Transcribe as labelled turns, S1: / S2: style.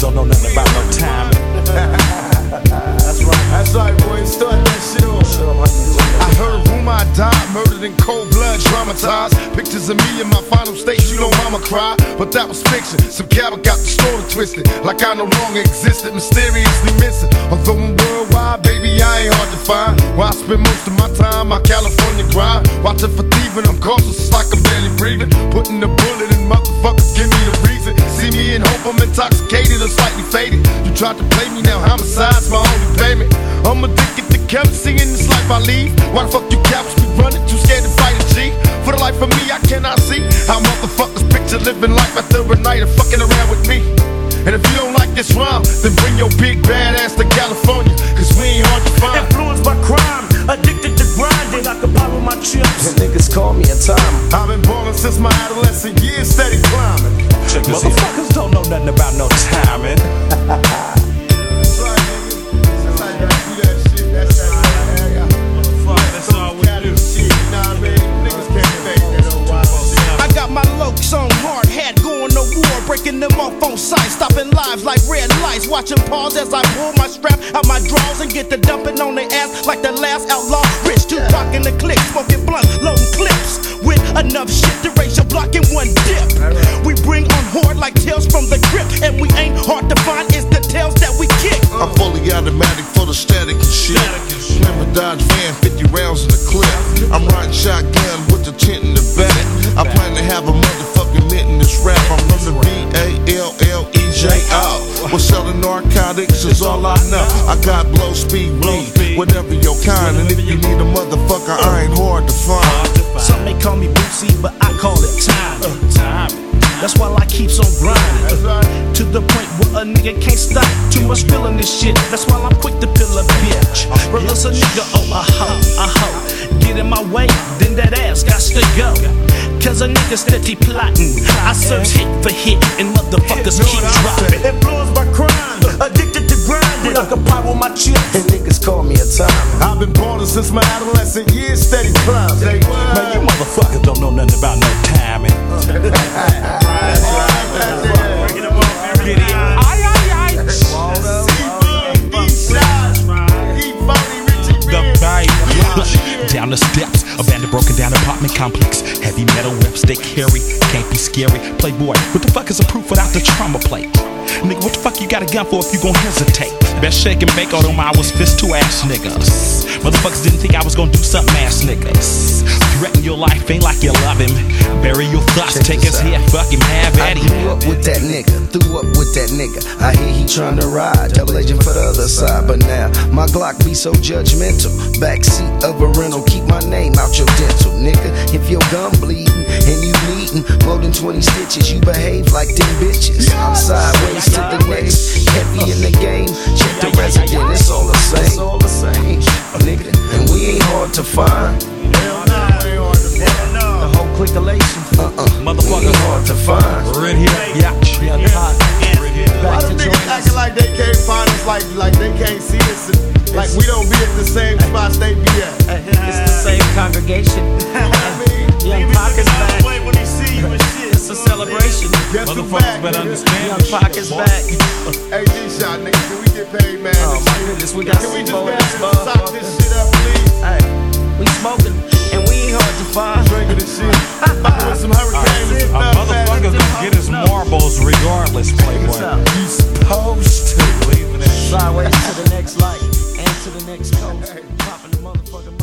S1: don't know nothing about no time.
S2: That's right, boy. Start that shit off. I heard rumor I died, murdered in cold blood, traumatized. Pictures of me in my final state, you know mama cry. But that was fiction. Some cattle got the story twisted, like I no longer existed, mysteriously missing. Although I'm worldwide, baby, I ain't hard to find. Where I spend most of my time, my California grind. Watching for thieving, I'm cautious, it's like I'm barely breathing. Putting the bullet in motherfuckers, give me the reason. See me in hope, I'm intoxicated or slightly faded. You tried to play me, now homicide's my only payment. I'm addicted to currency in this life I lead. Why the fuck you cops be running? Too scared to fight a G. For the life of me, I cannot see how motherfuckers picture living life after a night of fucking around with me. And if you don't like this rhyme, then bring your big bad ass to California, cause we ain't hard to find.
S3: Influenced by crime, addicted to grinding. I can borrow my chips.
S4: And niggas call me a time.
S2: I've been ballin' since my adolescent years, steady climbing.
S1: Motherfuckers don't know nothing about no timing.
S3: Breaking them off on sight, stopping lives like red lights. Watching pause as I pull my strap out my drawers and get the dumping on their ass like the last outlaw. Rich Tupac in the click, smoking blunt, loading clips with enough shit to raise your block in one dip. We bring on horde like tails from the grip, and we ain't hard to find. It's the tails that we kick.
S5: I'm fully automatic for the static and shit. Remember Dodge van, 50 rounds in the clip. I'm riding shotgun with the tent in the back. I plan to have a motherfucking mint in this rap. I'm from the BALLEJO. We're selling narcotics is all I know. I got blow speed weed, whatever your kind. And if you need a motherfucker, I ain't hard to find.
S3: Some may call me Bootsy, but I call it time. That's why I keeps on grinding, to the point where a nigga can't stop. Too much feeling this shit, that's why I'm quick to pill a bitch. Release a nigga, oh a hoe. Get in my way, then that ass got to go. Cause a nigga steady plotting. I search hit for hit, and motherfuckers keep dropping.
S2: Influenced by crime, addicted to grinding.
S3: I can buy with my chips.
S4: And niggas call me a time.
S2: I've been ballin' since my adolescent years, steady climbing.
S1: Man, you motherfuckers don't know nothing about no timing. Down the steps, abandoned, broken down apartment complex. Heavy metal reps they carry, can't be scary. Playboy, what the fuck is a proof without the trauma plate? Nigga, what the fuck you got a gun for if you gon' hesitate? Best shake and bake, although I was fist to ass niggas. Motherfuckers didn't think I was gon' do something ass niggas. Threaten your life, ain't like you love him. Bury your thoughts, take his head, fuck him, have at him.
S4: I grew up with that nigga, threw up with that nigga. I hear he tryna ride, double agent for the other side. But now, my Glock be so judgmental. Backseat of a rental, keep my name out your dental, nigga. If your gun bleeding and you bleeding more than 20 stitches, you behave like them bitches. Sideways to the next, heavy in the game. Check the resident, it's all the same. It's all the same, nigga. And we ain't hard to find.
S3: The whole clickalation.
S4: Motherfucker, ain't hard to find.
S1: Red here, yeah.
S2: Why the niggas acting like they can't find us, like they can't see us, like we don't be at the same spots they be at?
S3: It's the same congregation. Young Pac is back. It's a celebration.
S1: Motherfuckers better understand.
S3: Young Pac is back.
S2: Hey, G-Shot, nigga, can we get paid, man?
S3: Oh my goodness, we got
S2: Can we just
S3: Sebo in
S2: pass
S3: this
S2: this, stop this shit up, please?
S3: Hey, we smoking, and we ain't hard to find.
S2: Drinking this shit. Fucking with some hurricanes and
S1: A
S2: stuff,
S1: motherfucker's gonna get his marbles regardless, Playboy.
S2: You supposed to.
S3: Sideways to the next light, and to the next coast. Popping the motherfucking